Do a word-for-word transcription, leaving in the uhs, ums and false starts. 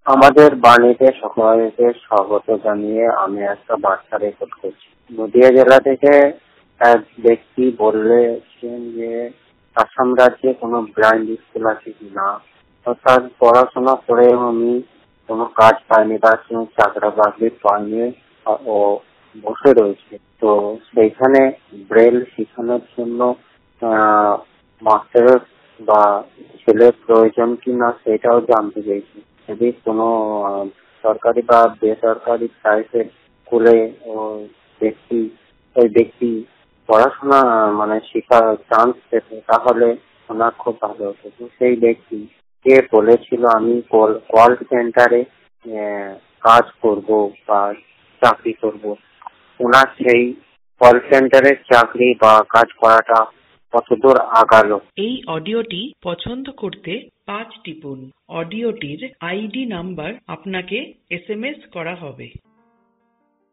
আমাদের বাণীতে সকলকে স্বাগত জানিয়ে আমি একটা বার্তা রেকর্ড করছি। নদিয়া জেলা থেকে এক ব্যক্তি বললেন যে আসাম রাজ্যে কোনো ব্লাইন্ড স্কুল আছে কিনা, অর্থাৎ পড়াশোনা করে আমি কোনো কাজ পাইনি, তার কোনো চাকরা বাকরি পাইনি, ও বসে রয়েছে। তো সেইখানে ব্রেল শেখানোর জন্য মাস্টারের বা ছেলের প্রয়োজন কিনা সেটাও জানতে চাইছি। যদি কোনো সরকারি বা বেসরকারি প্রাইভেট স্কুলে ব্যক্তি ওই ব্যক্তি পড়াশোনা মানে শেখার চান্স পেত তাহলে ওনার খুব ভালো হতো। সেই ব্যক্তি কে বলেছিল আমি কল সেন্টারে কাজ করব বা চাকরি করব, ওনার সেই কল সেন্টারের চাকরি বা কাজ করাটা কতদূর আগালো। এই অডিওটি পছন্দ করতে পাঁচ টিপুন। অডিওটির আইডি নাম্বার আপনাকে এস এম এস করা হবে।